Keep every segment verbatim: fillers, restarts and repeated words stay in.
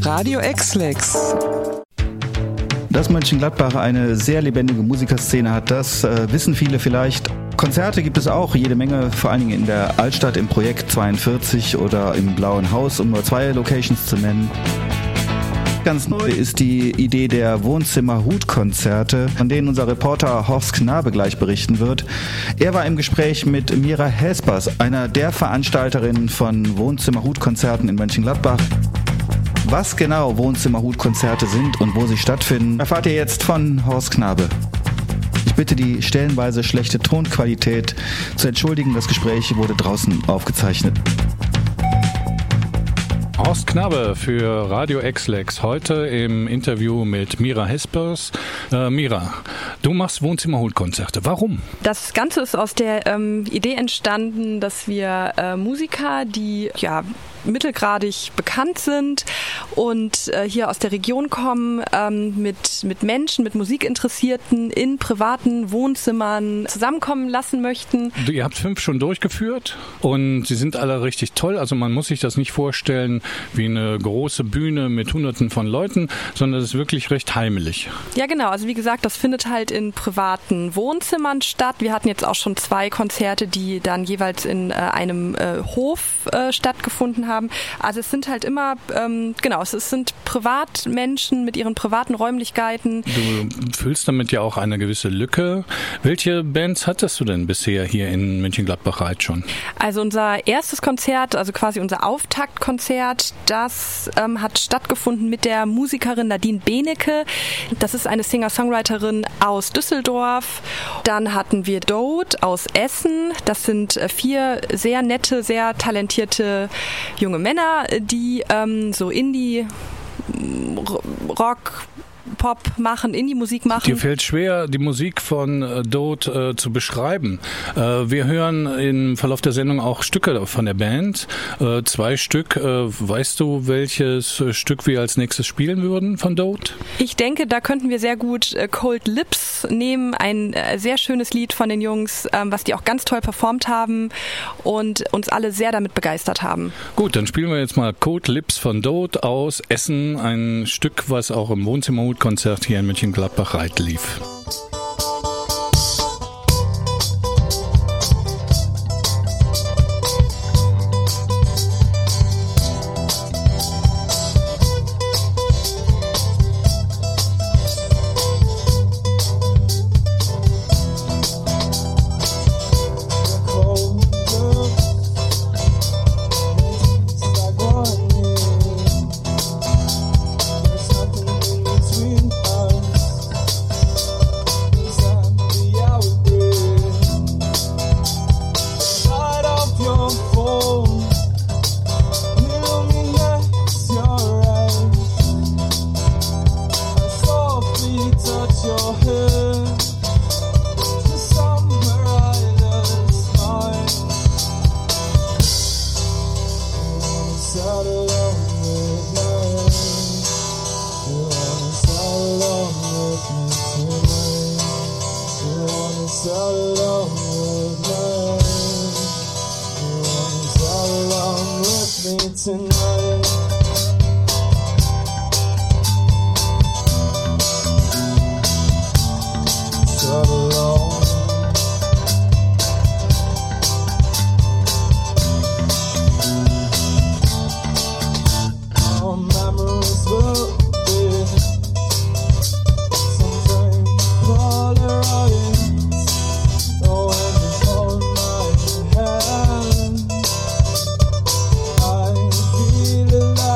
Radio X-Lex. Dass Mönchengladbach eine sehr lebendige Musikerszene hat, das äh, wissen viele vielleicht. Konzerte gibt es auch jede Menge, vor allen Dingen in der Altstadt im Projekt zweiundvierzig oder im Blauen Haus, um nur zwei Locations zu nennen. Ganz neu ist die Idee der Wohnzimmer-Hut-Konzerte, von denen unser Reporter Horst Knabe gleich berichten wird. Er war im Gespräch mit Mira Hespers, einer der Veranstalterinnen von Wohnzimmer-Hut-Konzerten in Mönchengladbach. Was genau Wohnzimmer-Hut-Konzerte sind und wo sie stattfinden, erfahrt ihr jetzt von Horst Knabe. Ich bitte die stellenweise schlechte Tonqualität zu entschuldigen. Das Gespräch wurde draußen aufgezeichnet. Horst Knabe für Radio X-Lex, heute im Interview mit Mira Hespers. Äh, Mira, du machst Wohnzimmer-Hut-Konzerte. Warum? Das Ganze ist aus der ähm, Idee entstanden, dass wir äh, Musiker, die ja mittelgradig bekannt sind und äh, hier aus der Region kommen, ähm, mit, mit Menschen, mit Musikinteressierten in privaten Wohnzimmern zusammenkommen lassen möchten. Du, ihr habt fünf schon durchgeführt und sie sind alle richtig toll. Also man muss sich das nicht vorstellen wie eine große Bühne mit hunderten von Leuten, sondern es ist wirklich recht heimelig. Ja genau, also wie gesagt, das findet halt in privaten Wohnzimmern statt. Wir hatten jetzt auch schon zwei Konzerte, die dann jeweils in äh, einem äh, Hof äh, stattgefunden haben. Also es sind halt immer, ähm, genau, es sind Privatmenschen mit ihren privaten Räumlichkeiten. Du füllst damit ja auch eine gewisse Lücke. Welche Bands hattest du denn bisher hier in Mönchengladbach schon? Also unser erstes Konzert, also quasi unser Auftaktkonzert, das ähm, hat stattgefunden mit der Musikerin Nadine Benecke. Das ist eine Singer-Songwriterin aus Düsseldorf. Dann hatten wir Dode aus Essen. Das sind äh, vier sehr nette, sehr talentierte junge Männer, die ähm, so Indie, Rock, Pop machen, Indie-Musik machen. Dir fällt schwer, die Musik von äh, Dode äh, zu beschreiben. Äh, wir hören im Verlauf der Sendung auch Stücke von der Band. Äh, zwei Stück. Äh, weißt du, welches äh, Stück wir als nächstes spielen würden von Dode? Ich denke, da könnten wir sehr gut äh, Cold Lips nehmen. Ein äh, sehr schönes Lied von den Jungs, ähm, was die auch ganz toll performt haben und uns alle sehr damit begeistert haben. Gut, dann spielen wir jetzt mal Cold Lips von Dode aus Essen. Ein Stück, was auch im Wohnzimmer Konzert hier in Mönchengladbach Reit lief. I feel alive.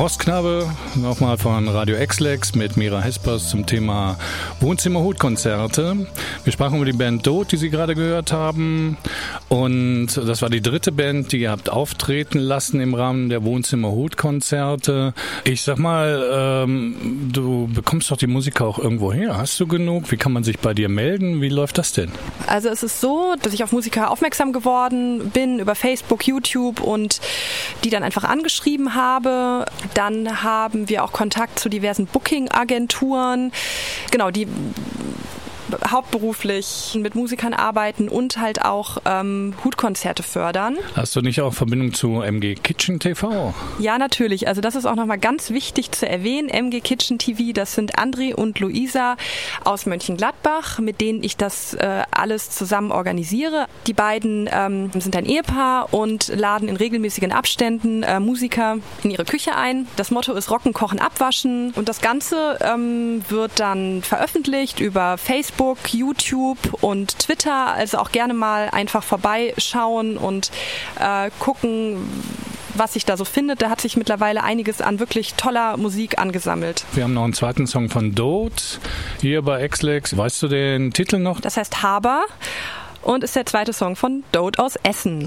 Horst Knabe, nochmal von Radio X-Lex mit Mira Hespers zum Thema Wohnzimmer-Hut-Konzerte. Wir sprachen über die Band Dode, die Sie gerade gehört haben. Und das war die dritte Band, die ihr habt auftreten lassen im Rahmen der Wohnzimmer-Hut-Konzerte. Ich sag mal, ähm, du bekommst doch die Musiker auch irgendwo her. Hast du genug? Wie kann man sich bei dir melden? Wie läuft das denn? Also es ist so, dass ich auf Musiker aufmerksam geworden bin über Facebook, YouTube und die dann einfach angeschrieben habe. Dann haben wir auch Kontakt zu diversen Booking-Agenturen, genau, die hauptberuflich mit Musikern arbeiten und halt auch ähm, Hutkonzerte fördern. Hast du nicht auch Verbindung zu M G Kitchen T V? Ja, natürlich. Also das ist auch nochmal ganz wichtig zu erwähnen. M G Kitchen T V, das sind André und Luisa aus Mönchengladbach, mit denen ich das äh, alles zusammen organisiere. Die beiden ähm, sind ein Ehepaar und laden in regelmäßigen Abständen äh, Musiker in ihre Küche ein. Das Motto ist Rocken, Kochen, Abwaschen und das Ganze ähm, wird dann veröffentlicht über Facebook, YouTube und Twitter, also auch gerne mal einfach vorbeischauen und äh, gucken, was sich da so findet. Da hat sich mittlerweile einiges an wirklich toller Musik angesammelt. Wir haben noch einen zweiten Song von Dode hier bei X-Lex. Weißt du den Titel noch? Das heißt Haber und ist der zweite Song von Dode aus Essen.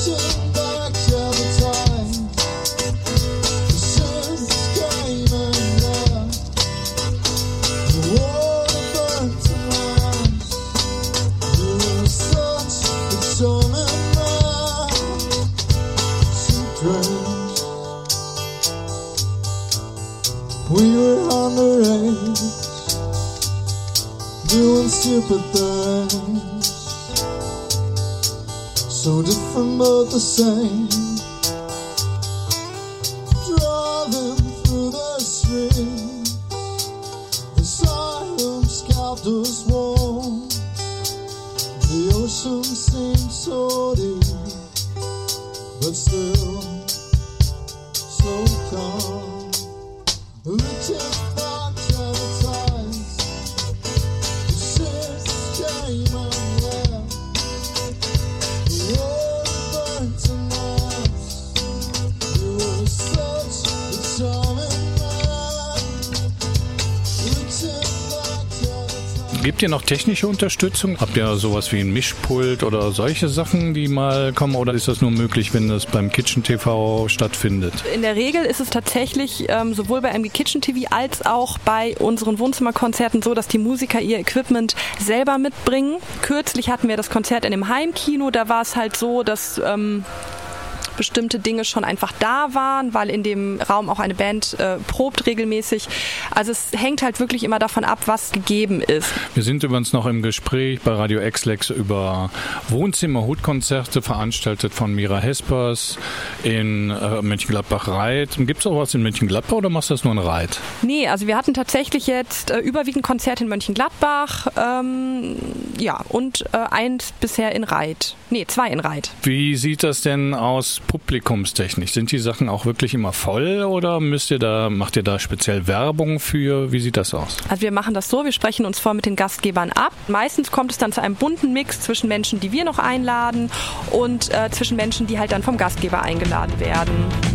We were underage, doing stupid things, so different but the same. Driving through the streets, the silence kept us warm. The ocean seemed so deep, but still so calm. Reaching back to the times, the ships came and left, the water burnt in us. You were such a charming man. Reaching back to the times. Gebt ihr noch technische Unterstützung? Habt ihr sowas wie ein Mischpult oder solche Sachen, die mal kommen? Oder ist das nur möglich, wenn das beim Kitchen T V stattfindet? In der Regel ist es tatsächlich ähm, sowohl bei M G Kitchen T V als auch bei unseren Wohnzimmerkonzerten so, dass die Musiker ihr Equipment selber mitbringen. Kürzlich hatten wir das Konzert in dem Heimkino. Da war es halt so, dass Ähm, bestimmte Dinge schon einfach da waren, weil in dem Raum auch eine Band äh, probt regelmäßig. Also es hängt halt wirklich immer davon ab, was gegeben ist. Wir sind übrigens noch im Gespräch bei Radio X-Lex über Wohnzimmer-Hutkonzerte, veranstaltet von Mira Hespers in äh, Mönchengladbach-Reit. Gibt es auch was in Mönchengladbach oder machst du das nur in Reit? Nee, also wir hatten tatsächlich jetzt äh, überwiegend Konzerte in Mönchengladbach, ähm, ja, und äh, eins bisher in Reit. Nee, zwei in Reit. Wie sieht das denn aus publikumstechnisch? Sind die Sachen auch wirklich immer voll oder müsst ihr da, macht ihr da speziell Werbung für? Wie sieht das aus? Also wir machen das so, wir sprechen uns vor mit den Gastgebern ab. Meistens kommt es dann zu einem bunten Mix zwischen Menschen, die wir noch einladen und äh, zwischen Menschen, die halt dann vom Gastgeber eingeladen werden.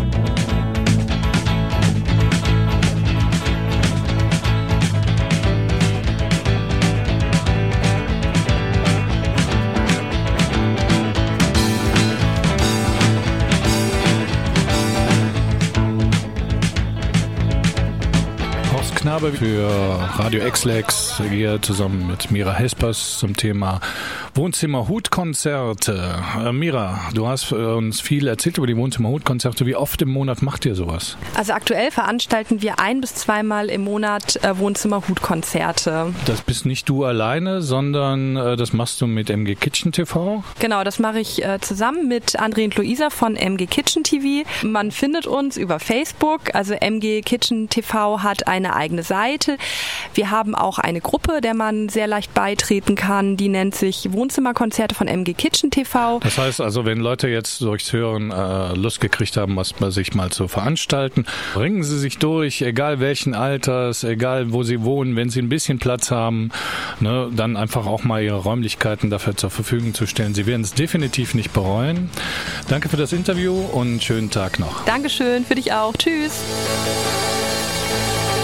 Knabe für Radio X-Lex hier zusammen mit Mira Hespers zum Thema Wohnzimmer-Hut-Konzerte. Äh, Mira, du hast uns viel erzählt über die Wohnzimmer-Hut-Konzerte. Wie oft im Monat macht ihr sowas? Also aktuell veranstalten wir ein- bis zweimal im Monat äh, Wohnzimmer-Hut-Konzerte. Das bist nicht du alleine, sondern äh, das machst du mit M G Kitchen T V? Genau, das mache ich äh, zusammen mit André und Luisa von M G Kitchen T V. Man findet uns über Facebook, also M G Kitchen T V hat eine eigene Seite. Wir haben auch eine Gruppe, der man sehr leicht beitreten kann. Die nennt sich Wohnzimmerkonzerte von M G Kitchen T V. Das heißt also, wenn Leute jetzt durchs Hören äh, Lust gekriegt haben, was bei sich mal zu veranstalten, bringen Sie sich durch, egal welchen Alters, egal wo Sie wohnen, wenn Sie ein bisschen Platz haben, ne, dann einfach auch mal Ihre Räumlichkeiten dafür zur Verfügung zu stellen. Sie werden es definitiv nicht bereuen. Danke für das Interview und schönen Tag noch. Dankeschön, für dich auch. Tschüss.